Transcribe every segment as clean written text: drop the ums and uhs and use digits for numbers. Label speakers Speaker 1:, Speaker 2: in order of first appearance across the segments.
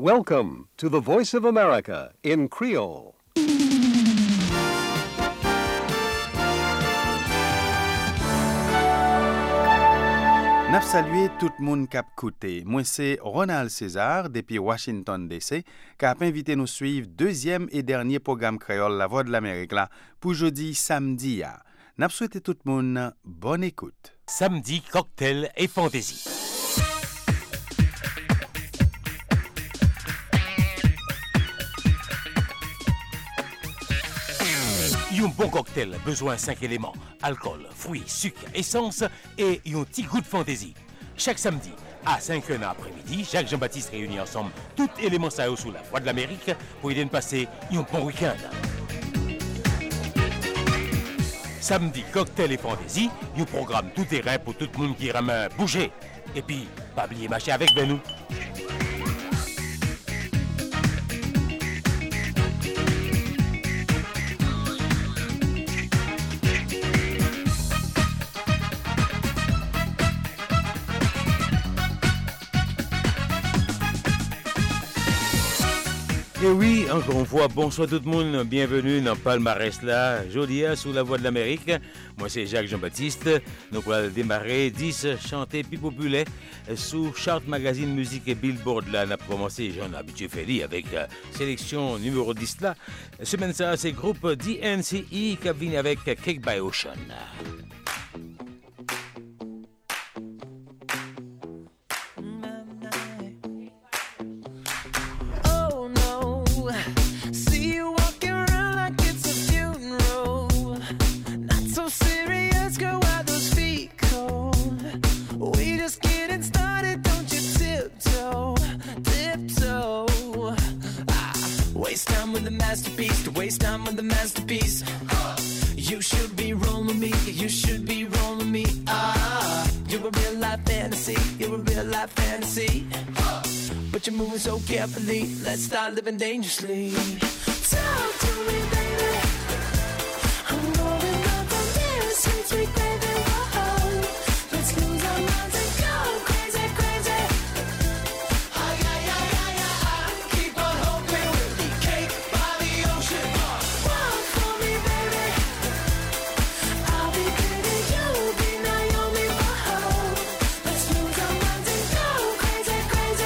Speaker 1: Welcome to the Voice of America in Creole.
Speaker 2: Nap salué tout moun kap koute. Moi c'est Ronald César depuis Washington DC qui a invité nous suivre deuxième et dernier programme créole La Voix de l'Amérique là pour jeudi samedi ya. Nap souhaité tout moun bonne écoute.
Speaker 3: Samedi cocktail et fantaisie. Un bon cocktail, besoin 5 éléments, alcool, fruits, sucre, essence et un petit goût de fantaisie. Chaque samedi, à 5h après-midi, Jacques Jean-Baptiste réunit ensemble tous les éléments ça sous la Voix de l'Amérique pour aider à passer un bon week-end. Samedi, cocktail et fantaisie, un programme tout terrain pour tout le monde qui aime bouger. Et puis, pas oublier marcher avec nous. Et oui, encore une fois, bonsoir tout le monde, bienvenue dans Palmarès là, jeudi sous la Voix de l'Amérique. Moi c'est Jacques Jean-Baptiste, nous allons démarrer 10 chantés plus populaires sous Chart Magazine Musique et Billboard là. On a commencé, j'en ai habitué Feli avec sélection numéro 10 là. Semaine ça, c'est groupe DNCE qui vient avec Cake by Ocean.
Speaker 4: So carefully, let's start living dangerously. Talk to me, baby. I'm going up from here, sweet, sweet baby. Whoa, let's lose our minds and go crazy, crazy. Ay, ay, ay, ay, ay, ay. Keep on hoping we'll be cake by the ocean. Walk for me, baby. I'll be pretty, you'll be Naomi. Whoa, let's lose our minds and go crazy, crazy.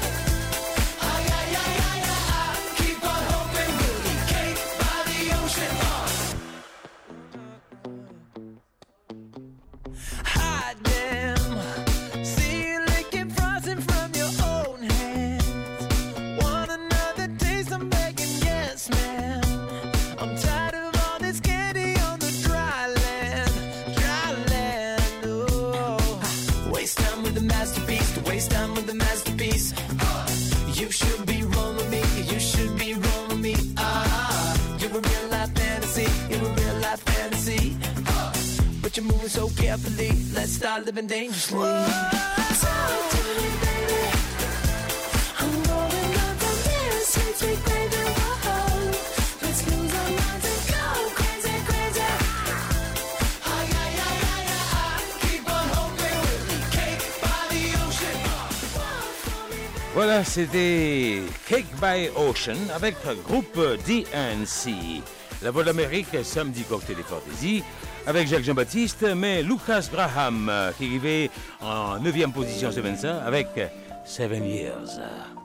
Speaker 4: So carefully, let's start living dangerously. Talk to me, baby. I'm going up from here, sweet, sweet baby. Whoa, let's lose our minds and go crazy, crazy. Ay, ay, ay, ay, ay, ay. Keep on hoping we'll be cake by the ocean.
Speaker 3: Voilà, c'était Cake by Ocean avec le groupe DNC. La Voix de l'Amérique, samedi cocktail et fantaisie. Avec Jacques Jean-Baptiste, mais Lucas Graham qui arrivait en 9e position semaine ça avec 7 Years.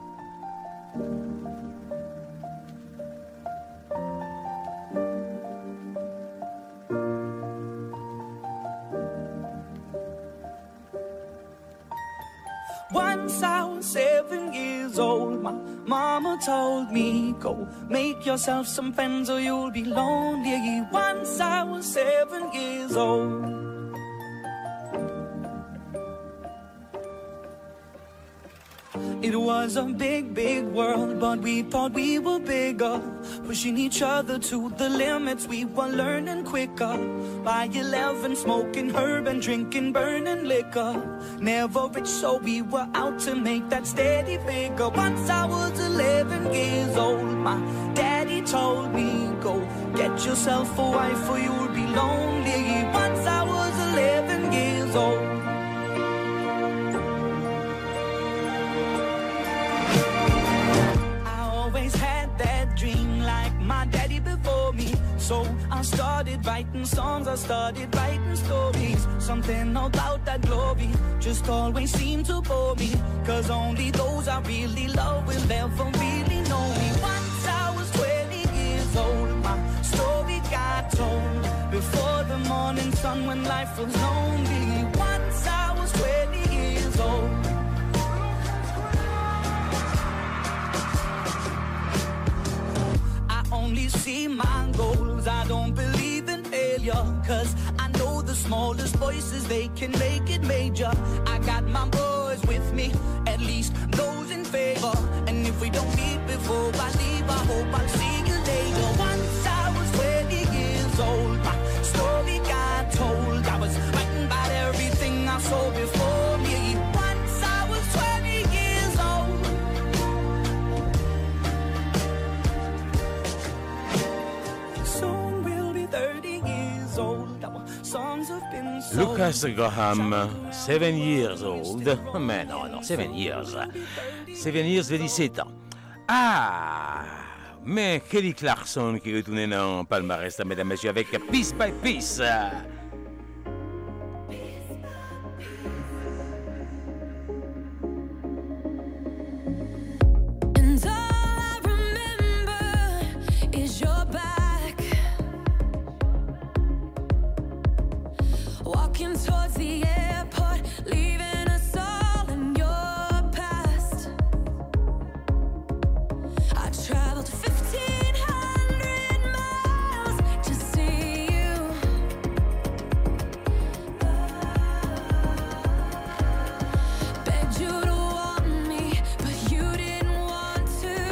Speaker 5: Once I was 7 years old, my mama told me, go make yourself some friends or you'll be lonely. Once I was 7 years old. It was a big, big world, but we thought we were bigger. Pushing each other to the limits, we were learning quicker. By 11, smoking herb and drinking burning liquor. Never rich, so we were out to make that steady figure. Once I was 11 years old, my daddy told me, go get yourself a wife or you'll be lonely. Once I was 11 years old. So I started writing songs, I started writing stories. Something about that glory just always seemed to bore me, 'cause only those I really love will ever really know me. Once I was 20 years old, my story got told before the morning sun when life was lonely. Once I was 20 years old. I only see my goals, I don't believe in failure, 'cause I know the smallest voices, they can make it major. I got my boys with me, at least those in favor, and if we don't meet before I leave, I hope I'll see you later. Once I was 20 years old, my story got told. I was writing about everything I saw before me. Once I was 20 years old. Soon we'll be 30 years old. Our songs have been sold.
Speaker 3: Lucas Graham, 7 years old. Mais non, 7 years. 7 years veut dire 7 ans. Ah! Mais Kelly Clarkson qui retourne dans palmarès, mesdames et messieurs, avec Piece by Piece.
Speaker 4: And all I remember is your back, walking towards the airport, leaving us all in your past. I traveled 1,500 miles to see you. Begged you to want me, but you didn't want to.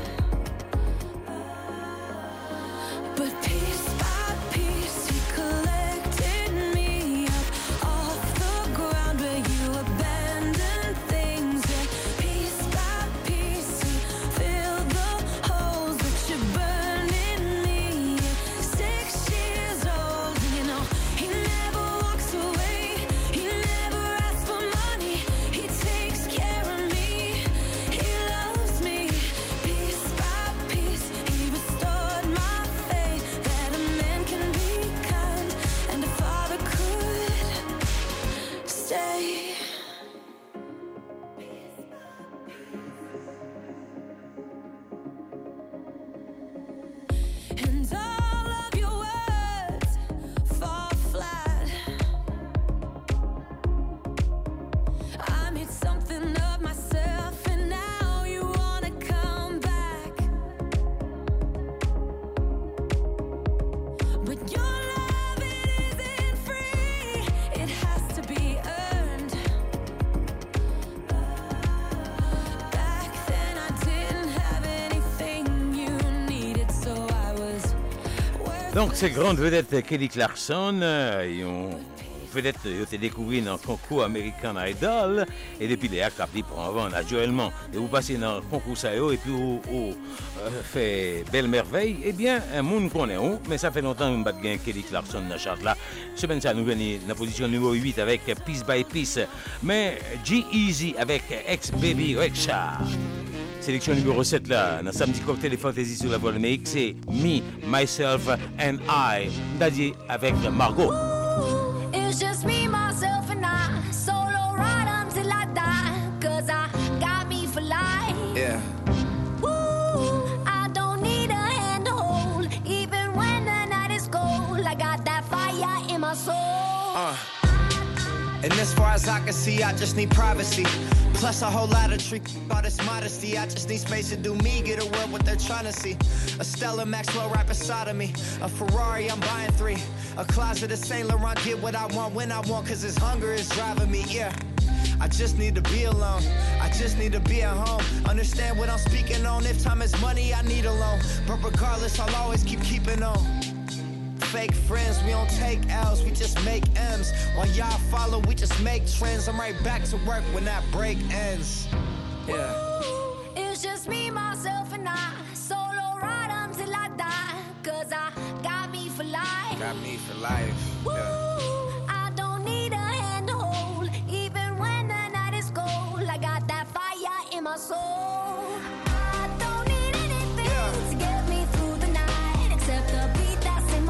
Speaker 4: But piece by piece, you collected me up off the ground where you abandoned things. And piece by piece, you filled the holes that you burned in me. 6 years old, you know, he never walks away. He never asks for money. He takes care of me. He loves me. Piece by piece, he restored my faith that a man can be kind and a father could stay. And all of your words fall flat. I made something of myself, and now you wanna come back. But your love, it isn't free. It has to be earned. Back then I didn't have anything you needed, so I was worth.
Speaker 3: Donc, ces grandes vedettes Kelly Clarkson, ils ont vedette, ils ont été découvert dans le concours American Idol, et depuis les actes appelés pour en vendre naturellement, et vous passez dans le concours ça et puis vous fait belle merveille, eh bien, un monde connaît où, mais ça fait longtemps que nous battons Kelly Clarkson dans la charte là. Semaine ça nous venons dans la position numéro 8 avec Piece by Piece, mais G-Eazy avec Ex-Baby Rexha. Sélection numéro 7 là, dans Samedi Cocktail et Fantasy sur la voie de l'Amérique, c'est Me, Myself and I, Daddy avec Margot.
Speaker 6: It's just me, myself, and I. Solo ride until I die. 'Cause I got me for life.
Speaker 7: Yeah.
Speaker 6: Woo, I don't need a hand to hold. Even when the night is cold, I got that fire in my soul.
Speaker 7: And as far as I can see, I just need privacy. Plus a whole lot of trick, all this modesty. I just need space to do me, get away what they're trying to see. A Stella Maxwell right beside of me. A Ferrari, I'm buying 3. A closet of Saint Laurent, get what I want when I want, 'cause this hunger is driving me, yeah. I just need to be alone. I just need to be at home. Understand what I'm speaking on. If time is money, I need a loan. But regardless, I'll always keeping on. Fake friends, we don't take L's, we just make M's. While y'all follow, we just make trends. I'm right back to work when that break ends. Yeah.
Speaker 6: It's just me, myself, and I. Solo ride until I die. 'Cause I got me for life.
Speaker 7: Got me for life. Yeah.
Speaker 6: Woo, I don't need a hand to hold. Even when the night is cold, I got that fire in my soul. I don't need anything to get me through the night except the beat that's in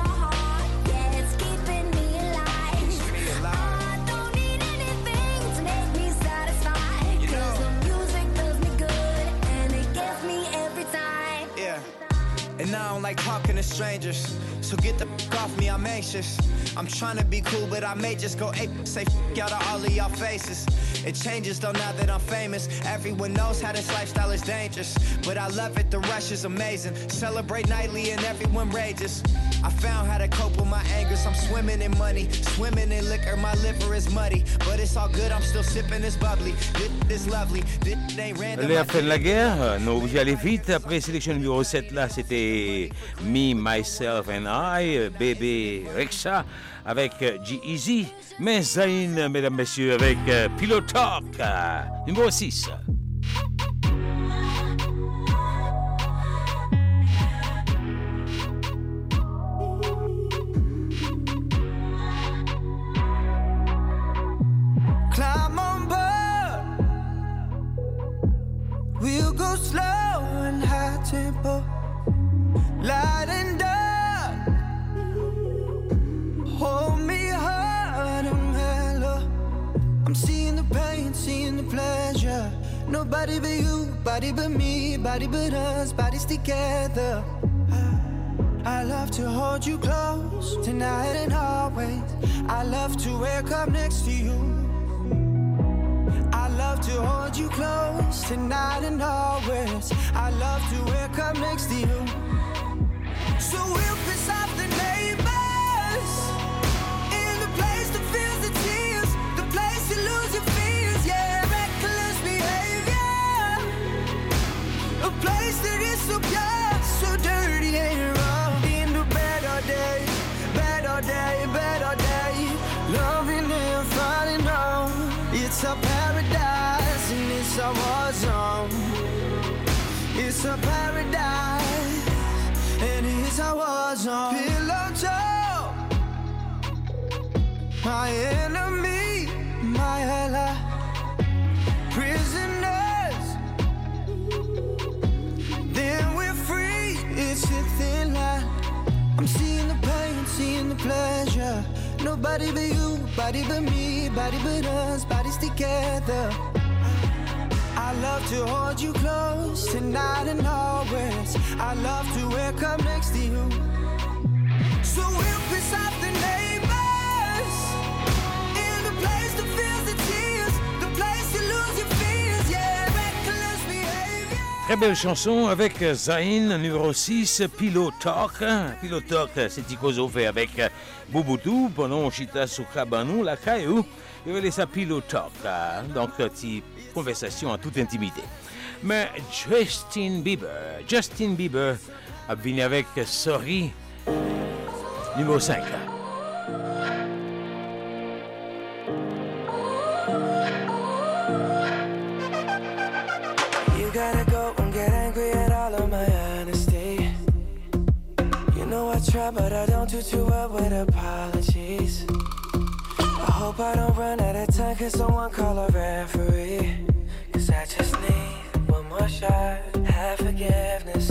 Speaker 7: like talking to strangers. So get the f off me, I'm anxious. I'm trying to be cool, but I may just go ape. Say f out of all of y'all faces. It changes though now that I'm famous. Everyone knows how this lifestyle is dangerous, but I love it, the rush is amazing. Celebrate nightly and everyone rages. I found how to cope with my angers. I'm swimming in money, swimming in liquor. My liver is muddy, but it's all good, I'm still sipping this bubbly. This lovely, this ain't random.
Speaker 3: La fin de la guerre, nous obligés à aller vite. Après sélection numéro 7, là, c'était Me, Myself and I, Bébé Rexha avec G-Eazy. Mais Zayn, mesdames, messieurs, avec Pillow Talk, numéro 6.
Speaker 5: Climb on board. We'll go slow and high tempo, light and dark. Hold me hard and mellow. I'm seeing the pain, seeing the pleasure. Nobody but you, body but me, body but us, bodies together. I love to hold you close tonight and always. I love to wake up next to you. I love to hold you close tonight and always. I love to wake up next to you. So we'll piss off the neighbors in the place that feels the tears, the place you lose your fears, yeah, reckless behavior, a place that is so pure, so dirty and raw. In the better day, better day, better day, loving and falling on. It's a paradise and it's a war zone. It's a paradise and it's a war zone. Pillow talk, my enemy, my ally. Prisoners, then we're free. It's a thin line. I'm seeing the pain, seeing the pleasure. Nobody but you, body but me, body but us, bodies together. I love to hold you close tonight and always. I love to wake up next to you. So we'll piss off the neighbors in the place that feels the tears, the place you lose your fears, yeah, reckless behavior.
Speaker 3: Très belle chanson avec Zayn, numéro 6, Pillow Talk. Pillow Talk, c'est Tikozo fait avec Bouboutou pendant Chita Soukabanou, la Caillou. Il va laisser Pillow Talk. Donc, petite conversation en toute intimité. Mais Justin Bieber a venu avec Sorry, numéro 5.
Speaker 8: You gotta go and get angry at all of my honesty. You know I try, but I don't do too well with apologies. I hope I don't run out of time, cause someone call a referee. Cause I just need one more shot, have forgiveness.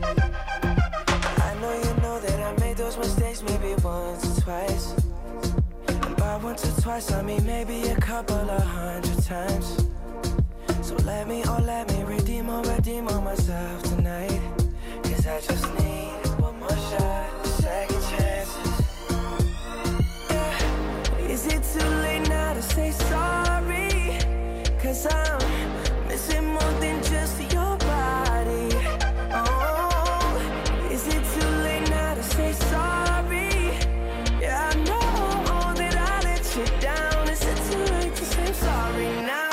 Speaker 8: I know you know that I made those mistakes maybe once or twice. And by once or twice I mean maybe a couple of 100 times. So let me redeem on myself tonight. Cause I just need one more shot, second chances. Yeah. Is it too late now to say sorry? Cause I'm missing more than just your body. Oh, is it too late now to say sorry? Yeah, I know that I let you down. Is it too late to say sorry now?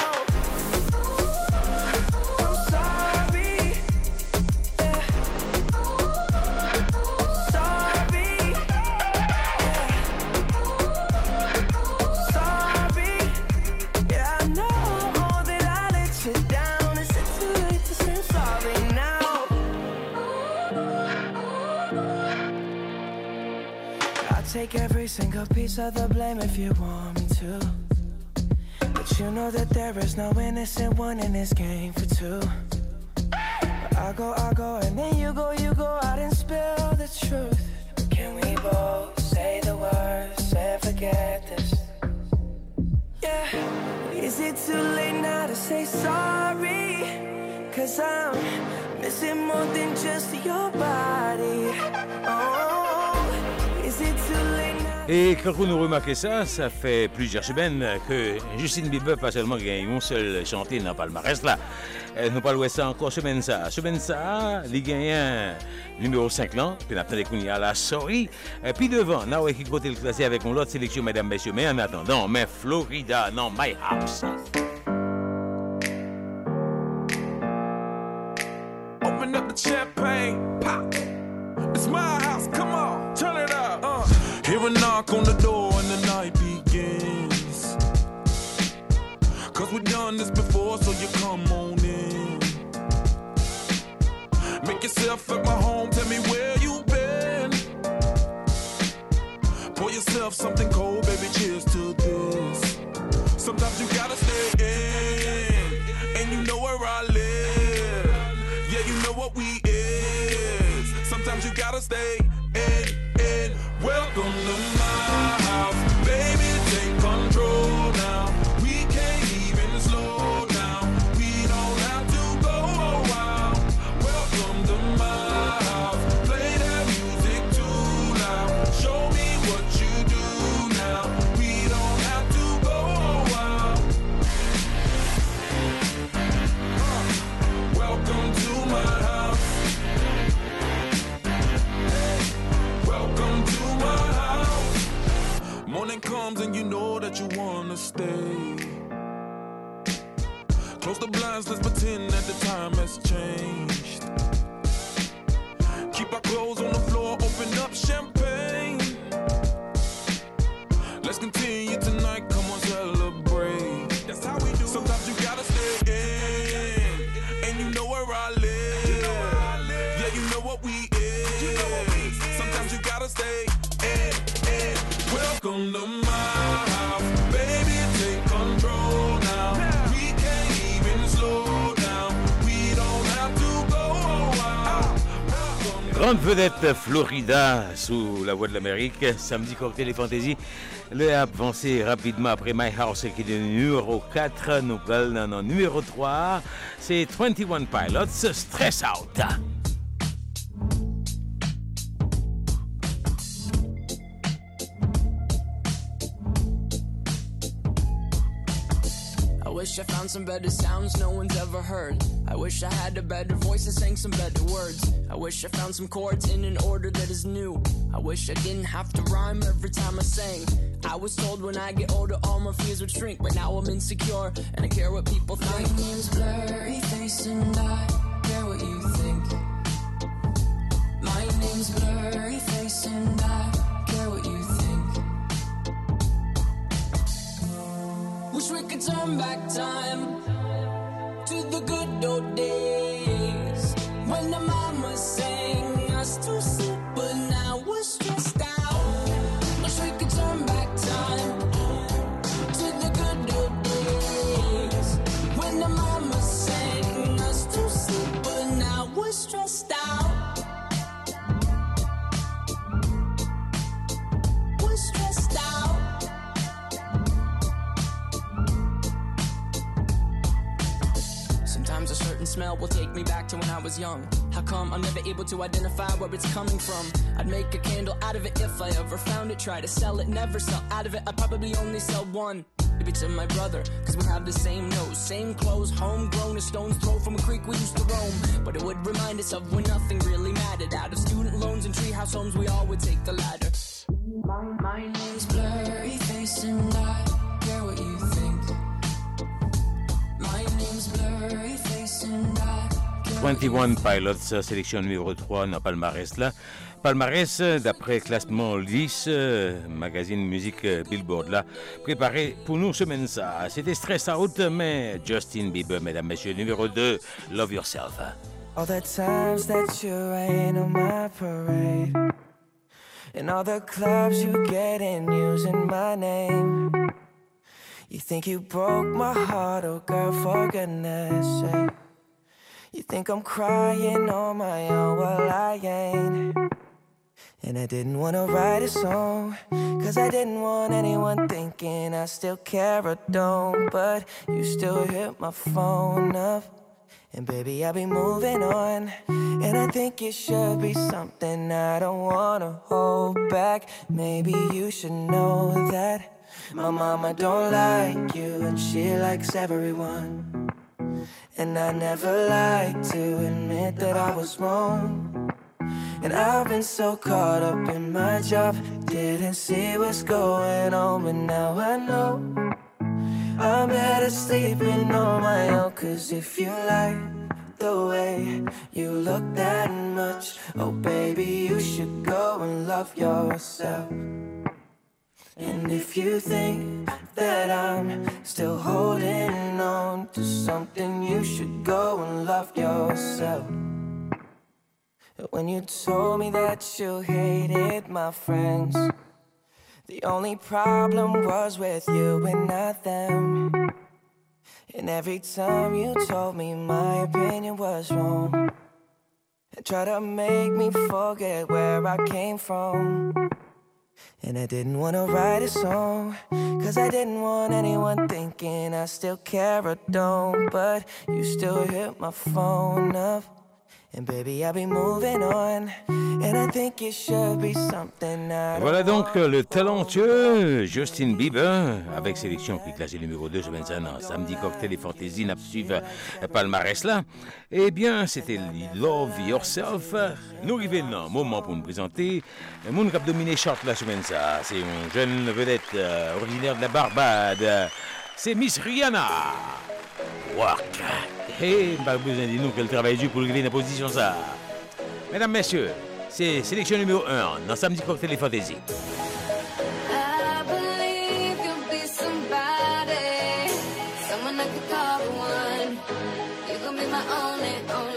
Speaker 8: Take every single piece of the blame if you want me to. But you know that there is no innocent one in this game for two. But I go, and then you go out and spill the truth. Can we both say the words and forget this? Yeah. Is it too late now to say sorry? Cause I'm Is it more than just your body? Oh, is it too late now?
Speaker 3: Et quand nous remarquons ça, ça fait plusieurs semaines que Justin Bieber pas seulement gagné un seul chanté dans le palmarès là. Nous parlons de ça encore semaine ça. Semaine ça, il gagne numéro 5 là, puis on attend qu'on y a la sorry. Puis devant, now qui côté le classé avec une autre sélection mesdames messieurs, mais en attendant, mais Florida non My House.
Speaker 9: Open up the champagne, pop. It's my house, come on, turn it up. Hear a knock on the door and the night begins. Cause we've done this before, so you come on in. Make yourself at my home, tell me where you've been. Pour yourself something cold, baby, cheers to this. Sometimes you gotta stay in, and you know where I live. Yeah, you know what we is. Sometimes you gotta stay in. Welcome to my house, baby, take control now. We can't even slow down. We don't have to go a while. Welcome to my house, play that music too loud. Show me what you do now. We don't have to go a while. Welcome to my house. Welcome to my house. Morning comes and you know that you wanna stay. Close the blinds, let's pretend that the time has changed. Keep our clothes on the floor, open up champagne. Let's continue tonight, come on, celebrate. That's how we do. Sometimes you gotta stay in, and you know where I live. Yeah, you know what we is. Sometimes you gotta stay in. Welcome to my house, baby, take control now. We can't even slow down. We don't have to go a while.
Speaker 3: Grande vedette Florida sous la voix de l'Amérique, samedi cocktail et fantaisie. Le a avancé rapidement après My House qui est le numéro 4, nous allons dans le numéro 3, c'est 21 Pilots, Stress Out.
Speaker 10: I wish I found some better sounds no one's ever heard. I wish I had a better voice and sang some better words. I wish I found some chords in an order that is new. I wish I didn't have to rhyme every time I sang. I was told when I get older all my fears would shrink, but now I'm insecure and I care what people think.
Speaker 4: My name's Blurry Face and I care what you think. My name's Blurry Face and I care what you think.
Speaker 10: Wish we could turn back time to the good old days when the mama sang us to sleep, but now we're stressed out. Wish we could turn back time to the good old days when the mama sang us to sleep, but now we're stressed out. We're stressed out. Sometimes a certain smell will take me back to when I was young. How come I'm never able to identify where it's coming from? I'd make a candle out of it if I ever found it. Try to sell it, never sell out of it. I'd probably only sell one. Maybe to my brother, cause we have the same nose, same clothes, homegrown, a stone's throw from a creek we used to roam. But it would remind us of when nothing really mattered. Out of student loans and treehouse homes, we all would take the ladder.
Speaker 4: My name's Blurry Face and I care what you think. My name's Blurry Face and I care what you
Speaker 3: 21 Pilots, sélection numéro 3 dans palmarès là. Palmarès d'après classement 10, magazine musique Billboard là, préparé pour nous semaine ça. C'était Stress Out, mais Justin Bieber, mesdames, messieurs, numéro 2, Love Yourself.
Speaker 8: All the times that you rain on my parade, and all the clubs you get in using my name. You think you broke my heart, oh girl, for goodness sake. You think I'm crying on my own, well I ain't. And I didn't wanna write a song, cause I didn't want anyone thinking I still care or don't. But you still hit my phone up, And baby, I'll be moving on. And I think it should be something I don't wanna hold back. Maybe you should know that my mama don't like you and she likes everyone. And I never like to admit that I was wrong. And I've been so caught up in my job, didn't see what's going on, but now I know I'm better sleeping on my own. Cause if you like the way you look that much, oh baby, you should go and love yourself. And if you think that I'm still holding on to something, you should go and love yourself. When you told me that you hated my friends, the only problem was with you and not them. And every time you told me my opinion was wrong, and tried to make me forget where I came from. And I didn't want to write a song, cause I didn't want anyone thinking I still care or don't. But you still hit my phone up, and baby, I'll be moving on. And I think it should be something I
Speaker 3: Voilà donc le talentueux Justin Bieber avec sélection qui classée numéro 2 sur 25 ans. Samedi Cocktail et Fantasy n'a suivre palmarès là. Eh bien, c'était Love Yourself. Nous arrivons dans moment pour nous présenter le monde qui a dominé chart la semaine ça. C'est une jeune vedette originaire de la Barbade. C'est Miss Rihanna. Work. Et pas besoin de nous qu'elle travaille dur pour arriver dans la position ça. Mesdames, messieurs, c'est sélection numéro 1 dans Samedi Cocktail et Fantasy.
Speaker 6: I believe you'll be somebody, someone I could call the one. You're gonna be my only.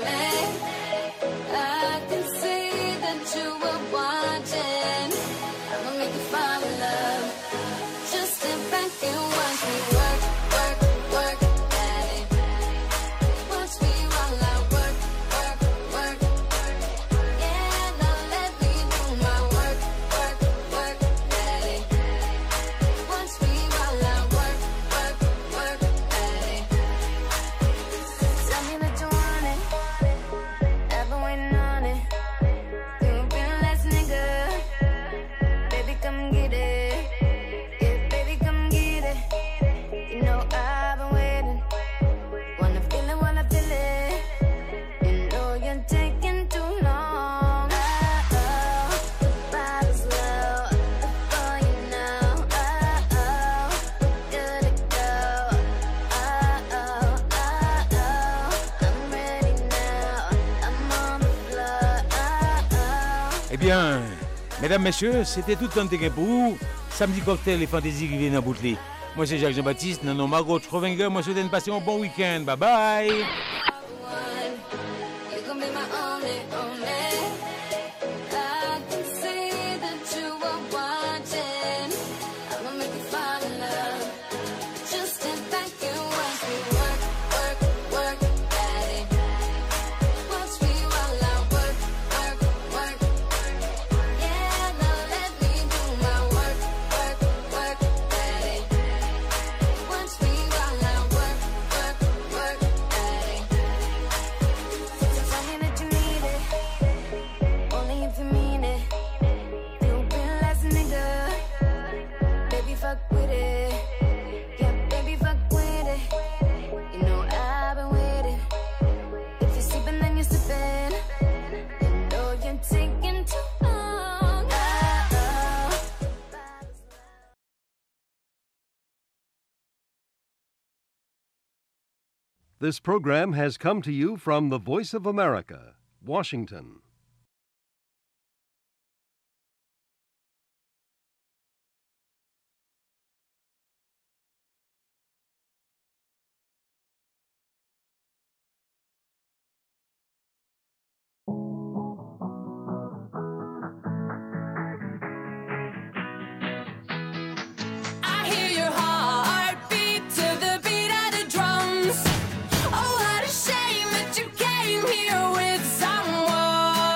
Speaker 6: I can see that you were watching. I'ma make you fall in love. Just sit back and watch me work, work, work, daddy. Watch me while I work, work, work. Yeah, now let me do my work, work, work, daddy. Watch me while I work, work, work, daddy. Tell me that you want it, I've been waiting on it. You've been last nigga, baby come get it. Yeah, baby come get it. You know I've been waiting, wanna feel it while I feel it. You know you're taking too long. Oh, the bottle's low for you now. Oh, good to go. Oh, I'm ready now. I'm on the floor.
Speaker 3: Eh bien, mesdames, messieurs, c'était tout un temps pour vous. Samedi Cocktail et Fantasy qui viennent à Boutelé. Moi, c'est Jacques Jean-Baptiste. Non, Margot Schrovinger. Moi, je vous souhaite de passer un bon week-end. Bye bye.
Speaker 6: You're gonna be my only. I can see that you were watching. I'ma make you fall in love. Just sit back and watch me work, work, work, daddy. Watch me while I work, work, work. Yeah, now let me do my work, work, work, daddy. Watch me while I work, work, work, daddy. So tell me that you need it, only if you mean it. You've been last nigga, baby fuck with it. Yeah, baby fuck with it. You know I've been waiting. If you're sleeping, then you're sleeping. You know you're taking too long. Oh.
Speaker 1: This program has come to you from the Voice of America, Washington.
Speaker 10: I hear your heartbeat to the beat of the drums. Oh, what a shame that you came here with someone.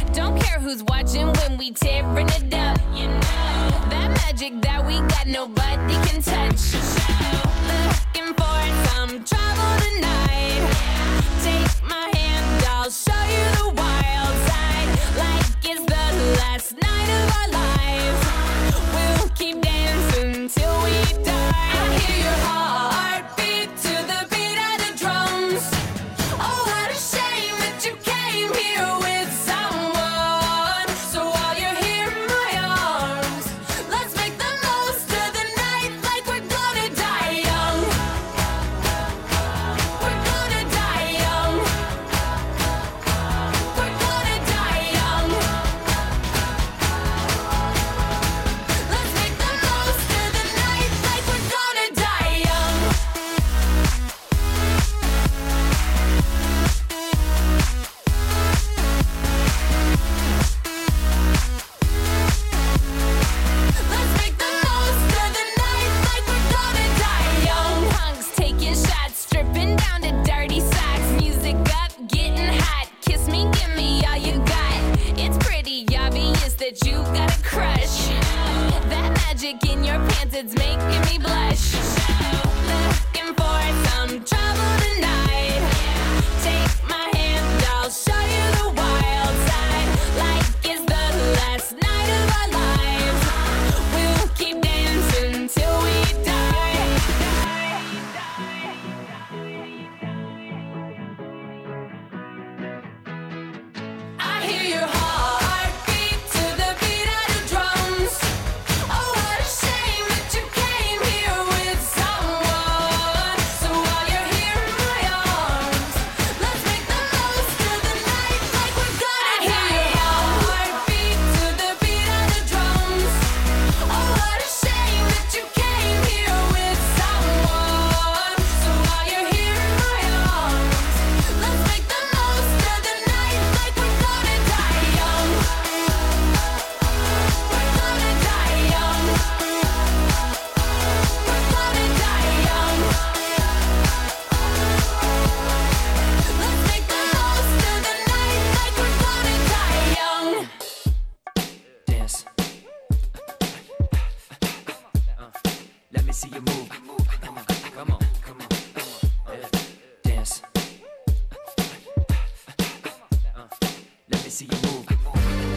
Speaker 6: Don't care who's watching when we tearing it up. You know that magic that we got, nobody can touch. Looking for some trouble tonight. Take my hand, I'll show you the wild side. Like it's the last night of our lives. We'll keep dancing till we die. I hear your heartbeat to the beat of the drums. Oh, what a shame that you came here with someone. So while you're here in my arms, let's make the most of the night like we're gonna die young. We're gonna die young. We're gonna die young. Let's make the most of the night like we're gonna die young. Let's make the most of the night like we're gonna die young. Punks taking shots, stripping down to dirty socks. Music up, getting hot. Kiss me, give me all you got. It's pretty obvious that you got a crush. That magic in your pants, it's making me blush. Looking for some trouble tonight. Take my hand, I'll show you the wild side. Like it's the last night of our lives. We'll keep dancing till we die. I hear your heartbeat to the beat of the drums. Oh, what a shame that you came here with someone. So while you're here in my arms, let's make the most of the night like we're gonna die. I hear your heartbeat to the beat of the drums. Oh, what a shame that you came here with someone. So while you're here in my arms, let's make the most of the night like we're gonna die young. We're gonna die young. We're gonna die young. Let's make the most of the night like we're gonna die young.
Speaker 11: Dance. Let me see you move. Come on, come on, come on. Dance. Let me see you move.